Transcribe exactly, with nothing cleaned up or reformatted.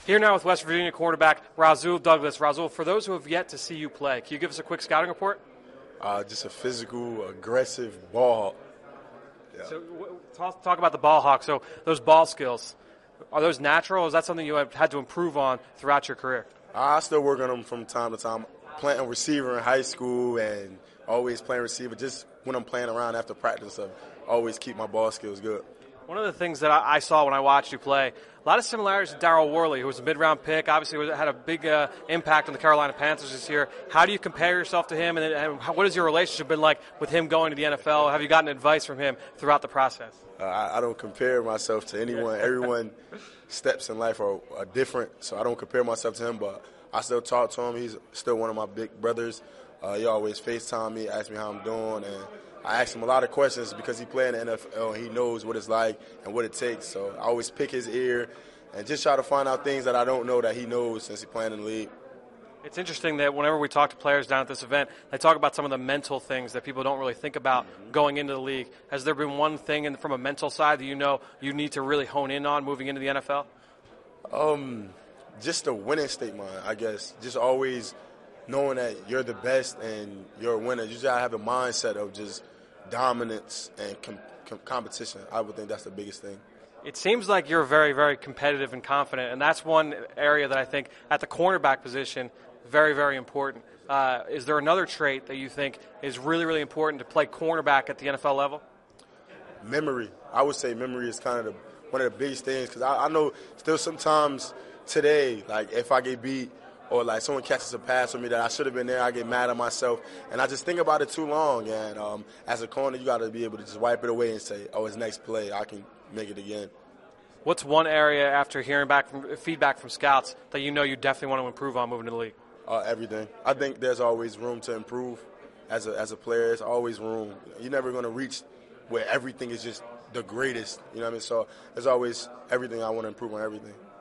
Here now with West Virginia quarterback Rasul Douglas. Rasul, for those who have yet to see you play, can you give us a quick scouting report? Uh, just a physical, aggressive ball hawk. Yeah. So w- talk, talk about the ball hawk. So those ball skills, are those natural, or is that something you have had to improve on throughout your career? I still work on them from time to time. Playing receiver in high school and always playing receiver. Just when I'm playing around after practice, I always keep my ball skills good. One of the things that I saw when I watched you play, a lot of similarities to Daryl Worley, who was a mid-round pick, obviously had a big uh, impact on the Carolina Panthers this year. How do you compare yourself to him, and, and how, what has your relationship been like with him going to the N F L? Have you gotten advice from him throughout the process? Uh, I, I don't compare myself to anyone. Everyone steps in life are, are different, so I don't compare myself to him, but I still talk to him. He's still one of my big brothers. Uh, he always FaceTime me, ask me how I'm doing, and I ask him a lot of questions because he played in the N F L and he knows what it's like and what it takes. So I always pick his ear and just try to find out things that I don't know that he knows since he played in the league. It's interesting that whenever we talk to players down at this event, they talk about some of the mental things that people don't really think about mm-hmm. going into the league. Has there been one thing in, from a mental side that you know you need to really hone in on moving into the N F L? Um, just a winning state mind, I guess. Just always knowing that you're the best and you're a winner. You just gotta have the mindset of just dominance and com- com- competition. I would think that's the biggest thing. It seems like you're very, very competitive and confident, and that's one area that I think at the cornerback position, very, very important. Uh, is there another trait that you think is really, really important to play cornerback at the N F L level? Memory. I would say memory is kind of the, one of the biggest things because I, I know still sometimes today, like if I get beat, or like someone catches a pass for me that I should have been there, I get mad at myself. And I just think about it too long. And um, as a corner, you got to be able to just wipe it away and say, oh, it's next play. I can make it again. What's one area after hearing back from feedback from scouts that you know you definitely want to improve on moving to the league? Uh, everything. I think there's always room to improve as a, as a player. There's always room. You're never going to reach where everything is just the greatest. You know what I mean? So there's always everything. I want to improve on everything.